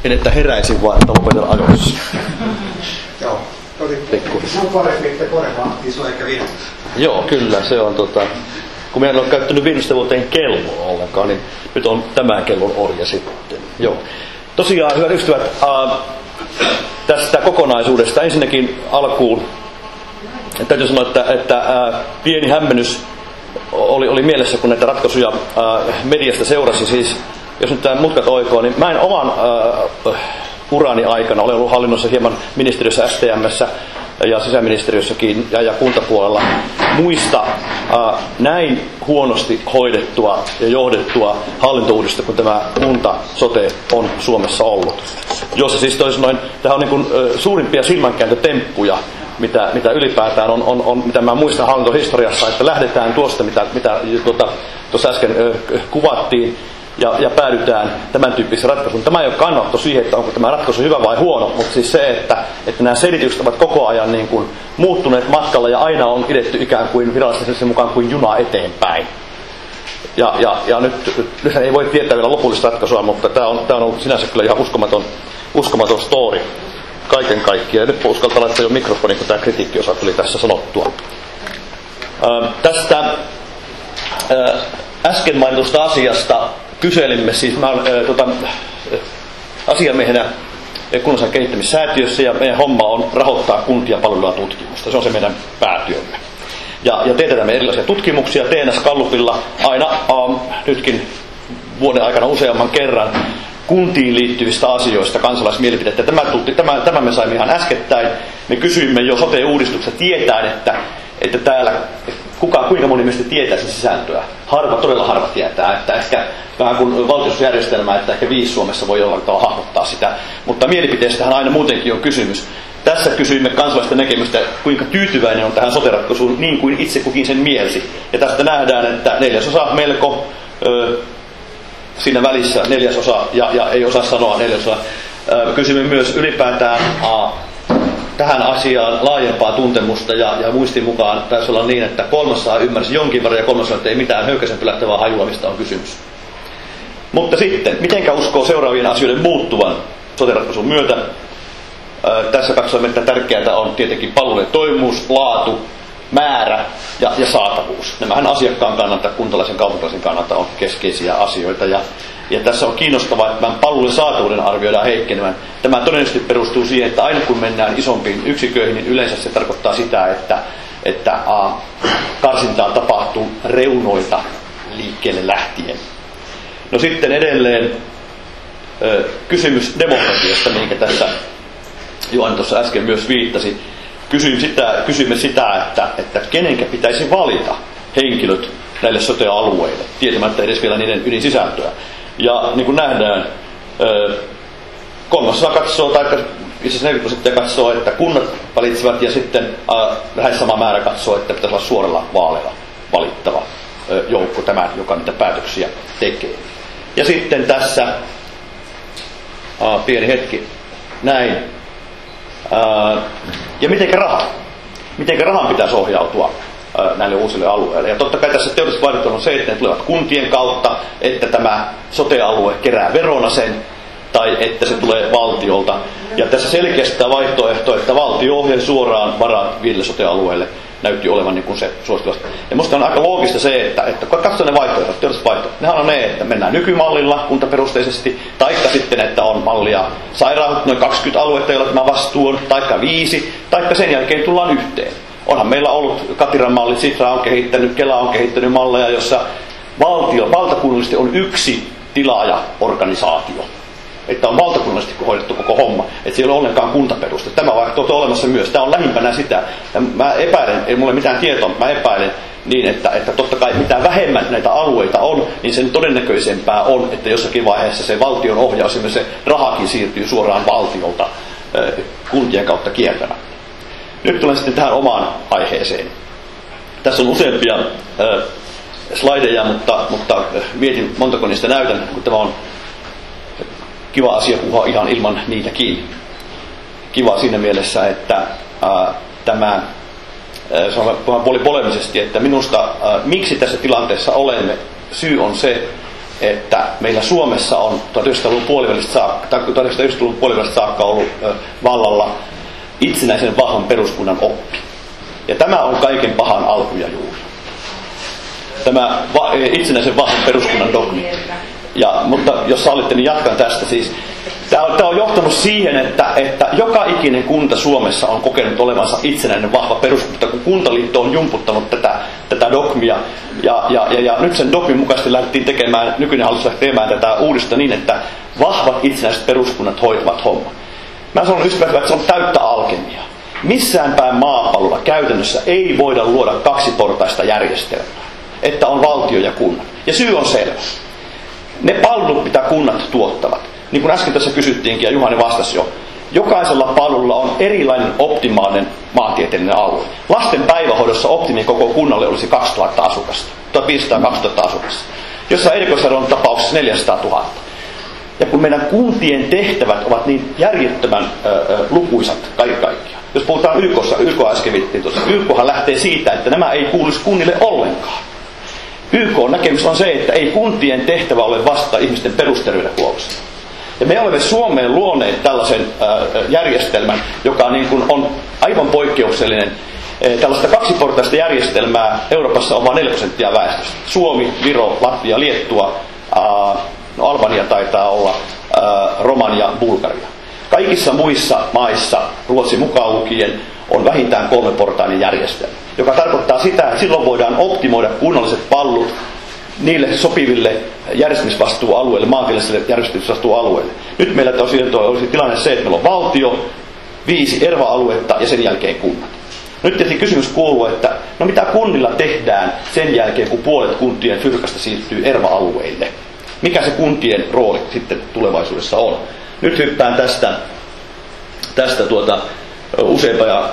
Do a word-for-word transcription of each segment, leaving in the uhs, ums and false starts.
En että heräisin vaan, että lopetan ajoissa. Joo. Sun parempi, että korvaantiin sua eikä viidestä. Joo, kyllä. Se on tota... Kun minä en ole käyttänyt viidestä vuoteen kelloa ollenkaan, niin nyt on tämän kellon orja sitten. Joo. Tosiaan, hyvät ystävät, äh, tästä kokonaisuudesta ensinnäkin alkuun täytyy sanoa, että, että äh, pieni hämmennys oli, oli mielessä, kun näitä ratkaisuja äh, mediasta seurasi. Siis, jos nyt tämä mutkat oikoo, niin mä en oman äh, urani aikana, olen ollut hallinnossa hieman ministeriössä S T M:ssä ja sisäministeriössäkin ja, ja kuntapuolella, muista äh, näin huonosti hoidettua ja johdettua hallintouudistusta kuin tämä kunta-sote on Suomessa ollut. Jossa siis toisin noin, tämä on niin kuin, äh, suurimpia silmänkääntötemppuja, mitä, mitä ylipäätään on, on, on, mitä mä muistan hallintohistoriassa, että lähdetään tuosta, mitä, mitä tuota, tuossa äsken äh, kuvattiin, Ja, ja päädytään tämän tyyppisen ratkaisuun. Tämä ei ole kannattu siihen, että onko tämä ratkaisu hyvä vai huono, mutta siis se, että, että nämä selitykset ovat koko ajan niin kuin muuttuneet matkalla ja aina on pidetty ikään kuin virallisesti sen mukaan kuin juna eteenpäin. Ja, ja, ja nyt, nyt ei voi tietää vielä lopullista ratkaisua, mutta tämä on, tämä on ollut sinänsä kyllä ihan uskomaton, uskomaton story kaiken kaikkiaan. Ja nyt uskaltaa laittaa jo mikrofonin, kun tämä kritiikkiosa tuli tässä sanottua. Ää, tästä ää, äsken mainitusta asiasta kyselimme, siis mä olen äh, tota, äh, asiamiehenä kunnallisessa kehittämissäätiössä ja meidän homma on rahoittaa kuntia palvelua tutkimusta. Se on se meidän päätyömme. Ja, ja teetämme erilaisia tutkimuksia T N S-gallupilla aina ähm, nytkin vuoden aikana useamman kerran kuntiin liittyvistä asioista kansalaismielipidettä. Tämä, tämä, tämä me saimme ihan äskettäin. Me kysyimme jo sote-uudistuksesta tietäen, että, että täällä kukaan kuinka moni meistä tietää sen sisältöä. Harva, todella harva tietää, että ehkä vähän kuin valtionosuusjärjestelmä, että ehkä viisi Suomessa voi jollain tavalla hahmottaa sitä. Mutta mielipiteestähän aina muutenkin on kysymys. Tässä kysyimme kansalaisten näkemystä, kuinka tyytyväinen on tähän sote-ratkaisuun, niin kuin itse kukin sen mielsi. Ja tästä nähdään, että neljäsosa melko ö, siinä välissä, neljäsosa ja, ja ei osaa sanoa neljäsosa. Ö, kysymme myös ylipäätään a, tähän asiaan laajempaa tuntemusta ja, ja muistin mukaan taisi olla niin, että kolmasosa ymmärsi jonkin verran ja kolmasosa, että ei mitään höykäsen pylähtävää hajua, mistä on kysymys. Mutta sitten, mitenkä uskoo seuraavien asioiden muuttuvan sote-ratkaisun myötä? Ää, tässä katsomme, että tärkeää on tietenkin palvelujen toimivuus, laatu, määrä ja, ja saatavuus. Nämähän asiakkaan kannalta, kuntalaisen kaupunkilaisen kannalta on keskeisiä asioita. Ja, ja tässä on kiinnostavaa, että tämän palvelujen saatavuuden arvioidaan heikkenevän. Tämä todennäköisesti perustuu siihen, että aina kun mennään isompiin yksiköihin, niin yleensä se tarkoittaa sitä, että, että a, karsintaa tapahtuu reunoilta liikkeelle lähtien. No sitten edelleen ö, kysymys demokratiasta, minkä tässä Johan tuossa äsken myös viittasi. Kysyimme sitä, kysymme sitä että, että kenenkä pitäisi valita henkilöt näille sote-alueille, tietämättä edes vielä niiden ydinsisältöä. Ja niin kuin nähdään, kolmasosa katsoo, tai itse asiassa neljäkymmentä prosenttia katsoo, että kunnat valitsevat, ja sitten äh, lähes sama määrä katsoo, että pitäisi olla suoralla vaaleilla valittava äh, joukko tämä, joka niitä päätöksiä tekee. Ja sitten tässä, äh, pieni hetki, näin. Äh, ja mitenkä raha? Mitenkä rahan pitäisi ohjautua äh, näille uusille alueille? Ja totta kai tässä teoreettisesti vaihtoehto on se, että ne tulevat kuntien kautta, että tämä sote-alue kerää verona sen, tai että se tulee valtiolta. Ja tässä selkeästi tämä vaihtoehto, että valtio ohjaa suoraan varat viidelle sote-alueelle, näytti olevan niin kuin se suosituvasti. Ja musta on aika loogista se, että, että katsotaan ne vaihtoehdot, teolliset vaihtoehdot. Nehän on ne, että mennään nykymallilla kuntaperusteisesti, taikka sitten, että on mallia sairaanhoito, noin kaksikymmentä aluetta, joilla tämä vastuu on, taikka viisi, taikka sen jälkeen tullaan yhteen. Onhan meillä ollut Katiran mallit, Sitra on kehittänyt, Kela on kehittänyt malleja, jossa valtio, valtakunnallisesti on yksi tilaajaorganisaatio. Että on valtakunnallisesti hoidettu koko homma, että siellä ei ole ollenkaan kuntaperuste. Tämä vaihtoehto on olemassa myös. Tämä on lähimpänä sitä. Ja mä epäilen, ei mulle mitään tietoa, mä epäilen niin, että, että totta kai mitä vähemmän näitä alueita on, niin sen todennäköisempää on, että jossakin vaiheessa se valtion ohjaus ja se rahakin siirtyy suoraan valtiolta äh, kuntien kautta kiertämään. Nyt tulen sitten tähän omaan aiheeseen. Tässä on useampia äh, slideja, mutta, mutta äh, mietin montako niistä näytän, kun tämä on kiva asia puhua ihan ilman niitäkin. Kiva siinä mielessä, että ää, tämä, ää, sanon puoli polemisesti, että minusta ää, miksi tässä tilanteessa olemme, syy on se, että meillä Suomessa on tuhatyhdeksänsataaluvun puolivälistä saakka, tai tuhatyhdeksänsataayhdeksänkymmentäluvun puolivälistä saakka ollut ö, vallalla itsenäisen vahvan peruskunnan oppi. Ja tämä on kaiken pahan alku ja juuri. Tämä va- itsenäisen vahvan peruskunnan dogmi. Ja, mutta jos sallitte, niin jatkan tästä siis. Tämä on, tämä on johtanut siihen, että, että joka ikinen kunta Suomessa on kokenut olevansa itsenäinen vahva peruskunta, kun Kuntaliitto on jumputtanut tätä, tätä dogmia. Ja, ja, ja, ja nyt sen dogmin mukaisesti lähdettiin tekemään, nykyinen hallitus lähti tekemään tätä uudistusta niin, että vahvat itsenäiset peruskunnat hoitavat homman. Mä sanon ystävät, että se on täyttä alkemiaa. Missään päin maapallolla käytännössä ei voida luoda kaksiportaista järjestelmää, että on valtio ja kunnat. Ja syy on selvä. Ne palvelut, mitä kunnat tuottavat, niin kuin äsken tässä kysyttiinkin ja Juhani vastasi jo, jokaisella palvelulla on erilainen optimaalinen maantieteellinen alue. Lasten päivähoidossa optimi koko kunnalle olisi kaksituhatta asukasta, tuhatviisisataa kaksituhatta asukasta. Jossain erikoissairaanhoidon tapauksessa neljäsataatuhatta. Ja kun meidän kuntien tehtävät ovat niin järjettömän ö, ö, lukuisat kaiken kaikkiaan. Jos puhutaan Y K:ssa, Y K äsken viittiin tuossa, Y K:han lähtee siitä, että nämä ei kuuluisi kunnille ollenkaan. Y K-näkemys on se, että ei kuntien tehtävä ole vastata ihmisten perusterveydenhuollosta. Ja me olemme Suomeen luoneet tällaisen äh, järjestelmän, joka niin kuin on aivan poikkeuksellinen. E, tällaista kaksiportaista järjestelmää Euroopassa on vain neljä prosenttia väestöstä. Suomi, Viro, Latvia, Liettua, äh, no Albania taitaa olla, äh, Romania, Bulgaria. Kaikissa muissa maissa, Ruotsi mukaan lukien, on vähintään kolmeportainen järjestelmä, joka tarkoittaa sitä, että silloin voidaan optimoida kunnalliset palvelut niille sopiville järjestämisvastuualueille, maantieteellisille järjestämisvastuualueille. Nyt meillä tosiaan olisi tilanne se, että meillä on valtio, viisi E R V A-aluetta ja sen jälkeen kunnat. Nyt tietysti kysymys kuuluu, että no mitä kunnilla tehdään sen jälkeen, kun puolet kuntien fyrkasta siirtyy E R V A-alueille? Mikä se kuntien rooli sitten tulevaisuudessa on? Nyt hyppään tästä, tästä tuota, useita ja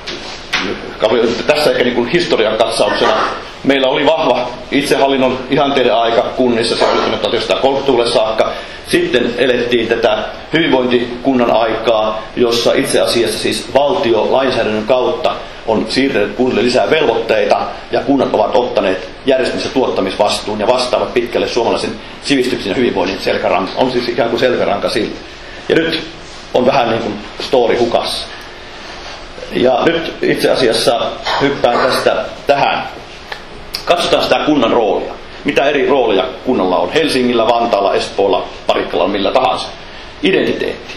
tässä ehkä niin kuin historian katsauksena. Meillä oli vahva itsehallinnon ihanteiden aika kunnissa, se oli tuhatyhdeksänsataakolmekymmentäluvulle saakka. Sitten elettiin tätä hyvinvointikunnan aikaa, jossa itse asiassa siis valtio lainsäädännön kautta on siirtänyt kunnille lisää velvoitteita, ja kunnat ovat ottaneet järjestämis- ja tuottamisvastuun ja vastaavat pitkälle suomalaisen sivistyksen ja hyvinvoinnin selkäranka. On siis ikään kuin selkäranka siltä. Ja nyt on vähän niin kuin story hukassa. Ja nyt itse asiassa hyppään tästä tähän. Katsotaan sitä kunnan roolia. Mitä eri rooleja kunnalla on? Helsingillä, Vantaalla, Espoolla, Parikkalla, millä tahansa. Identiteetti.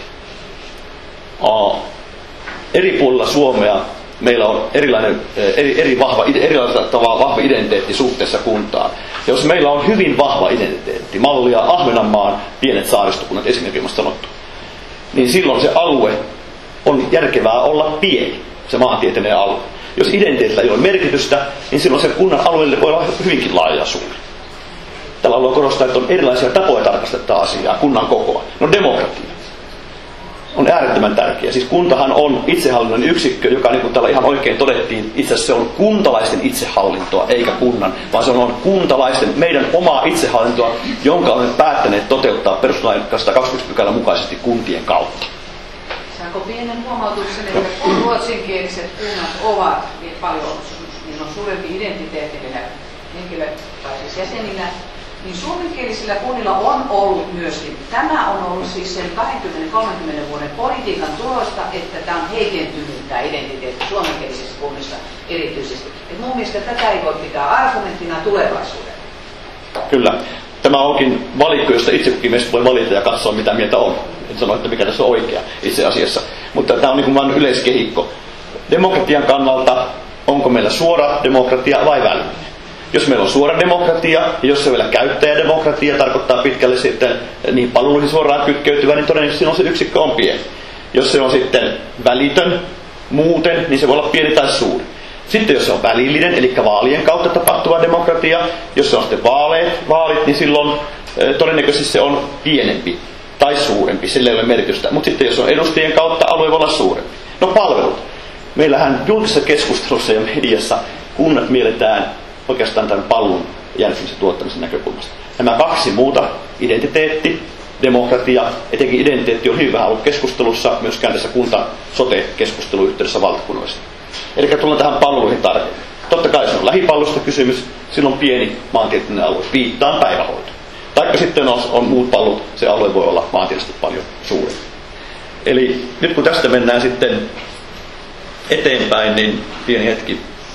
Aa. Eri puolilla Suomea meillä on erilainen, eri, eri vahva, erilaisella tavalla vahva identiteetti suhteessa kuntaan. Ja jos meillä on hyvin vahva identiteetti, mallia Ahvenanmaan pienet saaristokunnat esimerkiksi sanottu, niin silloin se alue on järkevää olla pieni, se maantieteellinen alue. Jos identiteetillä ei ole merkitystä, niin silloin se kunnan alueelle voi olla hyvinkin laaja ja suuri. Tällä alueella korostaa, että on erilaisia tapoja tarkastaa asiaa, kunnan kokoa. No demokratia on äärettömän tärkeä. Siis kuntahan on itsehallinnon yksikkö, joka niin kuin täällä ihan oikein todettiin, itse asiassa se on kuntalaisten itsehallintoa, eikä kunnan, vaan se on kuntalaisten, meidän omaa itsehallintoa, jonka olemme päättäneet toteuttaa perustuslain kaksikymmentä pykälän mukaisesti kuntien kautta. Saanko pienen huomautuksen, että kun ruotsinkieliset kunnat ovat niin paljon, niin on suurempi identiteetti henkilö, tai siis jäsenillä, niin suomenkielisillä kunnilla on ollut myöskin, tämä on ollut siis sen kaksikymmentä kolmekymmentä vuoden politiikan tulosta, että tämä on heikentynyt tämä identiteetti suomenkielisissä kunnissa erityisesti. Et mun mielestä tätä ei voi pitää argumenttina tulevaisuudelle. Kyllä. Tämä onkin valikko, josta itse kukin meistä voi valita ja katsoa, mitä mieltä on. En sano, että mikä tässä on oikea itse asiassa. Mutta tämä on niin kuin vain yleiskehikko. Demokratian kannalta, onko meillä suora demokratia vai välillinen? Jos meillä on suora demokratia, ja jos se vielä käyttäjädemokratia tarkoittaa pitkälle sitten niin palveluihin suoraan kytkeytyvä, niin todennäköisesti silloin se yksikkö on pieni. Jos se on sitten välitön muuten, niin se voi olla pieni tai suuri. Sitten jos se on välillinen, eli vaalien kautta tapahtuva demokratia, jos se on sitten vaaleet, vaalit, niin silloin e, todennäköisesti se on pienempi tai suurempi, sillä ei ole merkitystä. Mutta sitten jos on edustajien kautta, alue voi olla suurempi. No palvelut. Meillähän julkisessa keskustelussa ja mediassa kunnat mielletään oikeastaan tämän palvelun järjestämisen tuottamisen näkökulmasta. Nämä kaksi muuta, identiteetti, demokratia, etenkin identiteetti on hyvin vähän ollut keskustelussa, myöskään tässä kunta-sote-keskustelun yhteydessä valtakunnallisesti. Eli tullaan tähän palveluihin tarkemmin. Totta kai se on lähipalvelusta kysymys, silloin pieni maantieteellinen alue, viittaan päivähoito. Taikka sitten on, on muut pallut, se alue voi olla maantieteellisesti paljon suurempi. Eli nyt kun tästä mennään sitten eteenpäin, niin pieni hetki.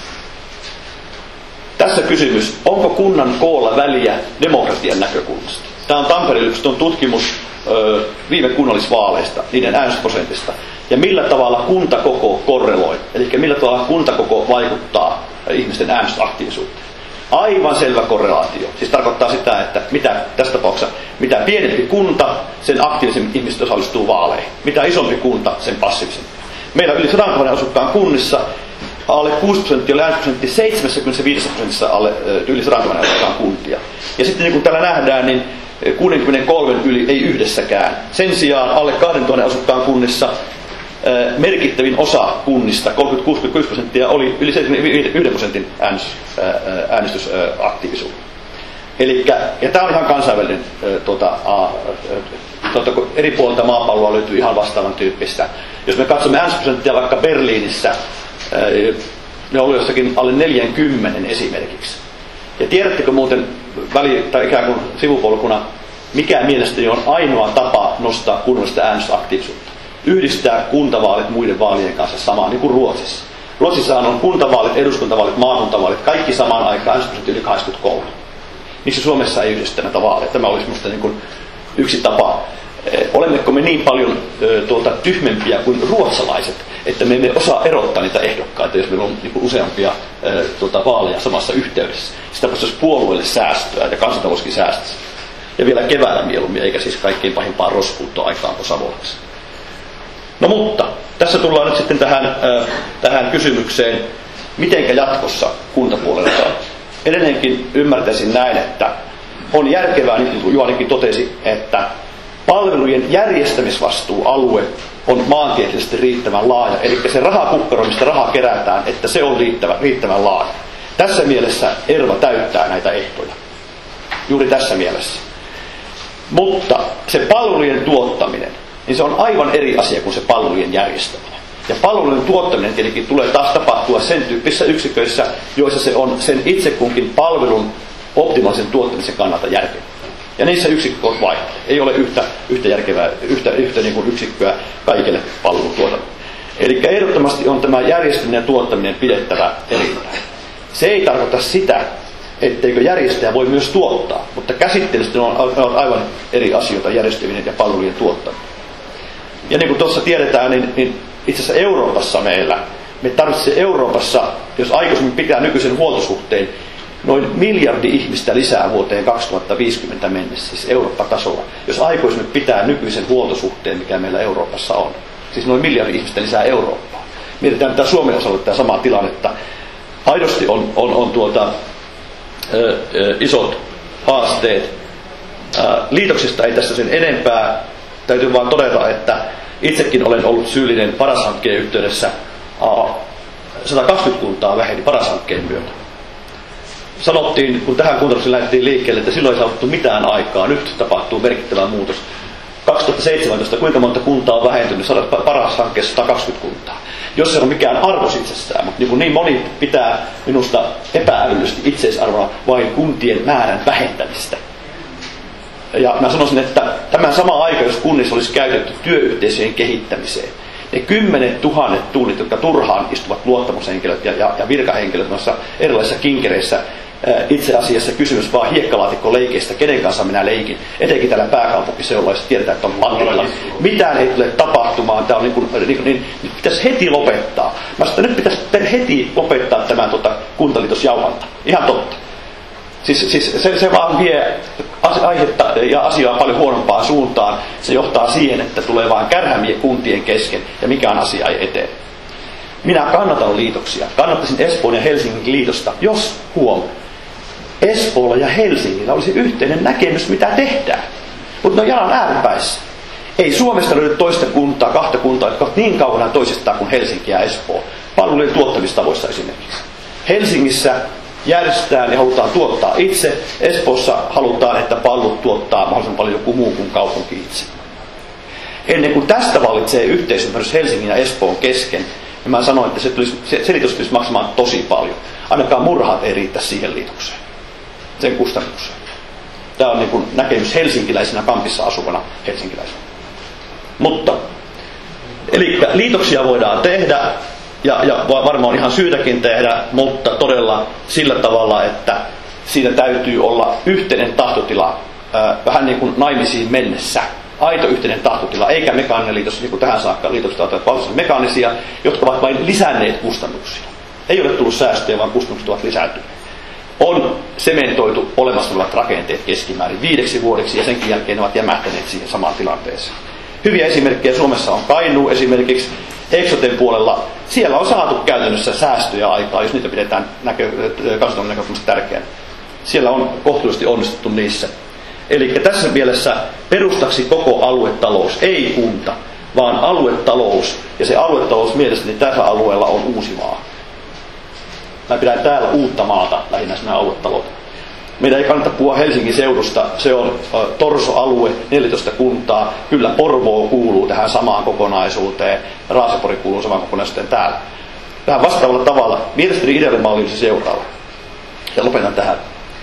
Tässä kysymys, onko kunnan koolla väliä demokratian näkökulmasta? Tämä on Tampereen yliopiston tutkimus ö, viime kunnallisvaaleista, niiden äänestysprosentista. Ja millä tavalla kuntakoko korreloi, eli millä tavalla kuntakoko vaikuttaa ihmisten äänestysaktiivisuuteen. Aivan selvä korrelaatio. Siis tarkoittaa sitä, että mitä tässä tapauksessa, mitä pienempi kunta, sen aktiivisemmin ihmiset osallistuu vaaleihin. Mitä isompi kunta, sen passiivisempi. Meillä yli sadantuhannen asukkaan kunnissa alle kuusi prosenttia, oli äänestysprosentti seitsemänkymmentäviisi prosentissa alle yli sadantuhannen asukkaan kuntia. Ja sitten niin kuin täällä nähdään, niin kuusikymmentäkolme yli ei yhdessäkään. Sen sijaan alle kahdentuhannen asukkaan kunnissa merkittävin osa kunnista, kolmekymmentäkuusi pilkku yksi prosenttia, oli yli seitsemänkymmentäyksi prosentin äänestysaktiivisuutta. Elikkä, ja tämä on ihan kansainvälinen, tuota, tuota, eri puolilta maapalloa löytyy ihan vastaavan tyyppistä. Jos me katsomme äänestysprosenttia vaikka Berliinissä, ne oli jossakin alle neljäkymmentä esimerkiksi. Ja tiedättekö muuten väli, tai ikään kuin sivupolkuna, mikä mielestäni on ainoa tapa nostaa kunnallista äänestysaktiivisuutta? Yhdistää kuntavaalit muiden vaalien kanssa samaan, niin kuin Ruotsissa. Ruotsissahan on kuntavaalit, eduskuntavaalit, maakuntavaalit, kaikki samaan aikaan, äänestysprosentti yli kahdeksankymmentäkolme. Miksi Suomessa ei yhdistä näitä vaaleja? Tämä olisi minusta niin kuin yksi tapa. Olemmeko me niin paljon tuota, tyhmempiä kuin ruotsalaiset, että me emme osaa erottaa niitä ehdokkaita, jos meillä on niin kuin useampia tuota, vaaleja samassa yhteydessä. Sitä voisi puolueelle säästöä ja kansantalouskin säästäisi. Ja vielä keväällä mieluummin, eikä siis kaikkein pahimpaan rospuuttoaikaan kuin Savolaksi. No mutta, tässä tullaan nyt sitten tähän, äh, tähän kysymykseen, mitenkä jatkossa kuntapuolella. Edelleenkin ymmärtäisin näin, että on järkevää, niin kuin Juhanikin totesi, että palvelujen järjestämisvastuualue on maantieteellisesti riittävän laaja, eli se rahakukkaro, mistä rahaa kerätään, että se on riittävän, riittävän laaja. Tässä mielessä ERVA täyttää näitä ehtoja. Juuri tässä mielessä. Mutta se palvelujen tuottaminen, niin se on aivan eri asia kuin se palvelujen järjestäminen. Ja palvelujen tuottaminen tietenkin tulee taas tapahtua sen tyyppisissä yksiköissä, joissa se on sen itse kunkin palvelun optimaalisen tuottamisen kannalta järkevää. Ja niissä yksikköt vaihtelee. Ei ole yhtä, yhtä järkevää, yhtä, yhtä niin kuin yksikköä kaikille palvelutuotannolle. Eli ehdottomasti on tämä järjestäminen ja tuottaminen pidettävä erittäin. Se ei tarkoita sitä, etteikö järjestäjä voi myös tuottaa, mutta käsitteellisesti on aivan eri asioita järjestäminen ja palvelujen tuottaminen. Ja niin kuin tuossa tiedetään, niin, niin itse asiassa Euroopassa meillä, me tarvitsemme Euroopassa, jos aikaisemmin pitää nykyisen huoltosuhteen, noin miljardi ihmistä lisää vuoteen kaksituhattaviisikymmentä mennessä, siis Eurooppa-tasolla, jos aikaisemmin pitää nykyisen huoltosuhteen, mikä meillä Euroopassa on. Siis noin miljardi ihmistä lisää Eurooppaa. Mietitään mitä Suomen osalla tämä sama tilannetta. Aidosti on, on, on tuota, ö, ö, isot haasteet. Ä, liitoksista ei tässä sen enempää. Täytyy vaan todeta, että itsekin olen ollut syyllinen Paras-hankkeen yhteydessä. sata kaksikymmentä kuntaa väheni Paras-hankkeen myötä. Sanottiin, kun tähän kuntauudistukseen lähdettiin liikkeelle, että silloin ei saavuttu mitään aikaa. Nyt tapahtuu merkittävä muutos. kaksituhattaseitsemäntoista, kuinka monta kuntaa on vähentynyt Paras-hankkeessa sata kaksikymmentä kuntaa. Jos se on mikään arvos itsessään, mutta niin, niin moni pitää minusta epä-älyllisesti itseisarvoa vain kuntien määrän vähentämistä. Ja mä sanoisin, että tämä sama aika, jos kunnissa olisi käytetty työyhteisöjen kehittämiseen, ne kymmenet tuhannet tunnit, jotka turhaan istuvat luottamushenkilöt ja, ja, ja virkahenkilöt noissa erilaisissa kinkereissä, itse asiassa kysymys vaan hiekkalaatikkoleikeistä, kenen kanssa minä leikin, etenkin täällä pääkaupunkiseudulla, jos tiedetään, että on pandilla. Mitään ei tule tapahtumaan, tämä on niin kuin, niin, niin, niin pitäisi heti lopettaa. Mä sanoin, että nyt pitäisi heti lopettaa tämä tuota, kuntaliitosjauhanta. Ihan totta. Siis, siis se, se vaan vie aihetta ja asiaa paljon huonompaan suuntaan. Se johtaa siihen, että tulee vain kärhämiä kuntien kesken ja mikään asia ei etene. Minä kannatan liitoksia. Kannattaisin Espoon ja Helsingin liitosta, jos huom. Espoolla ja Helsingillä olisi yhteinen näkemys, mitä tehdään. Mutta ne on jalan ääripäissä. Ei Suomesta löydy toista kuntaa, kahta kuntaa, jotka ovat niin kaukana toisistaan kuin Helsinki ja Espoo. Palvelujen tuottamistavoissa esimerkiksi. Helsingissä järjestetään ja halutaan tuottaa itse. Espoossa halutaan, että palvelut tuottaa mahdollisimman paljon joku muu kuin kaupunki itse. Ennen kuin tästä vallitsee yhteisymmärrys Helsingin ja Espoon kesken, niin mä sanoin, että se, tulisi, se, se liitos tulisi maksamaan tosi paljon. Ainakaan murhat ei riitä siihen liitokseen. Sen kustannukseen. Tämä on niin kuin näkemys helsinkiläisenä kampissa asuvana helsinkiläisenä. Mutta, eli liitoksia voidaan tehdä, ja, ja varmaan on ihan syytäkin tehdä, mutta todella sillä tavalla, että siinä täytyy olla yhteinen tahtotila, ää, vähän niin kuin naimisiin mennessä. Aito yhteinen tahtotila, eikä mekaaninen liitos, niin kuin tähän saakka liitokset ovat valtaisen mekaanisia, jotka ovat vain lisänneet kustannuksia. Ei ole tullut säästöjä, vaan kustannukset ovat lisääntyneet. On sementoitu olemassa olevat rakenteet keskimäärin viideksi vuodeksi, ja senkin jälkeen ne ovat jämähtäneet siihen samaan tilanteeseen. Hyviä esimerkkejä Suomessa on Kainuu esimerkiksi. Eksoten puolella siellä on saatu käytännössä säästöjä aikaa, jos niitä pidetään näkö, kansantalouden näkökulmasta tärkeänä. Siellä on kohtuullisesti onnistuttu niissä. Eli tässä mielessä perustaksi koko aluetalous, ei kunta, vaan aluetalous. Ja se aluetalous mielestäni tässä alueella on Uusimaa. Mä pidän täällä uutta maata lähinnä sinä aluetaloutta. Meidän ei kannata puhua Helsingin seudusta, se on torsoalue, neljätoista kuntaa. Kyllä Porvoo kuuluu tähän samaan kokonaisuuteen, Raasepori kuuluu samaan kokonaisuuteen täällä. Vähän vastaavalla tavalla. Mielestäni ideaalimalli on se seuraava. Ja lopetan tähän.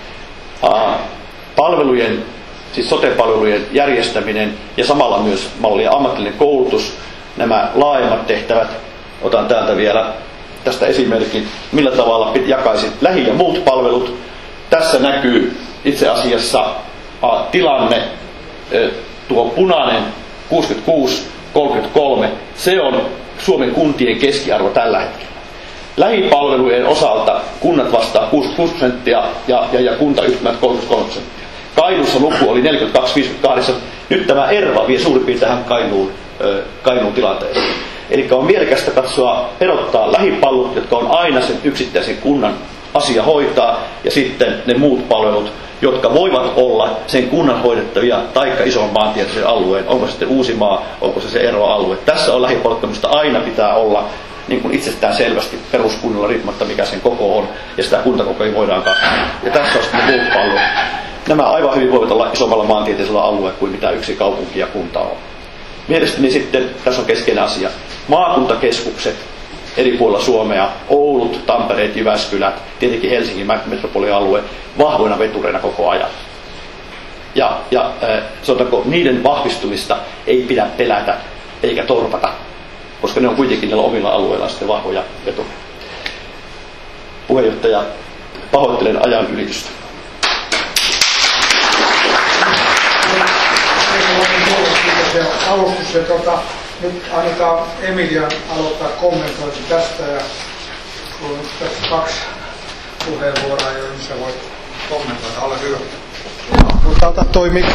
Palvelujen, siis sote-palvelujen järjestäminen ja samalla myös malli ja ammatillinen koulutus, nämä laajemmat tehtävät. Otan täältä vielä tästä esimerkin, millä tavalla jakaisit lähi- ja muut palvelut. Tässä näkyy itse asiassa a, tilanne, e, tuo punainen kuusikymmentäkuusi kolmekymmentäkolme, se on Suomen kuntien keskiarvo tällä hetkellä. Lähipalvelujen osalta kunnat vastaa kuusikymmentäkuusi prosenttia ja, ja, ja kuntayhtymät kolmekymmentäkolme prosenttia. Kainuussa luku oli neljäkymmentäkaksi viisikymmentäkahdeksan. Nyt tämä ERVA vie suurin piirtein tähän Kainuun, ö, Kainuun tilanteeseen. Eli on mielekästä katsoa, erottaa lähipalvelut, jotka on aina sen yksittäisen kunnan asia hoitaa, ja sitten ne muut palvelut, jotka voivat olla sen kunnan hoidettavia taikka ison maantieteellisen alueen. Onko se sitten Uusimaa, onko se se eroalue. Tässä on lähipalvelusta aina pitää olla niin kuin itsestään selvästi peruskunnalla riippumatta mikä sen koko on, ja sitä kuntakokoa voidaan kasvaa. Ja tässä on sitten muut palvelut. Nämä aivan hyvin voivat olla isommalla maantieteellisellä alueella kuin mitä yksi kaupunki ja kunta on. Mielestäni sitten tässä on keskeinen asia. Maakuntakeskukset eri puolilla Suomea, Oulut, Tampereet, Jyväskylät, tietenkin Helsingin metropolialue, vahvoina vetureina koko ajan. Ja, ja äh, sanotaanko, niiden vahvistumista ei pidä pelätä eikä torpata, koska ne on kuitenkin niillä omilla alueilla sitten vahvoja vetureita. Puheenjohtaja, pahoittelen ajan ylitystä. Alustus, että tuota, nyt annetaan Emilian aloittaa kommentointi tästä, ja kun on tässä kaksi puheenvuoroa, joihin sä voit kommentoida, ole hyvä. Mutta ota toi mikro.